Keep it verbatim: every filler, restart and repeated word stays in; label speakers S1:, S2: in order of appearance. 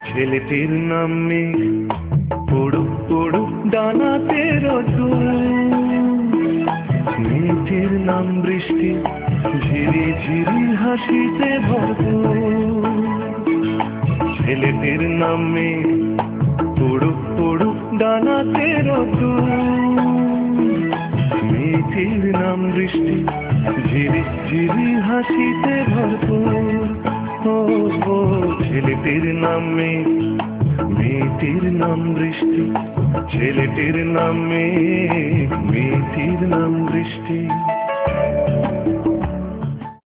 S1: ছেলেটির নাম মেঘ, পড়ুক পড়ুক ডানাতে রোদ্দুর। মেয়েটির নাম বৃষ্টি, ঝিরি ঝিরি হাসিতে ভরপুর। ছেলেটির নাম মেঘ, পড়ুক পড়ুক ডানাতে রোদ্দুর। মেয়েটির নাম বৃষ্টি, ঝিরি ঝিরি হাসিতে ভরপুর। ও ও ছেলেটির নাম মেঘ, মেয়েটির নাম বৃষ্টি। ছেলেটির নাম মেঘ, মেয়েটির নাম বৃষ্টি।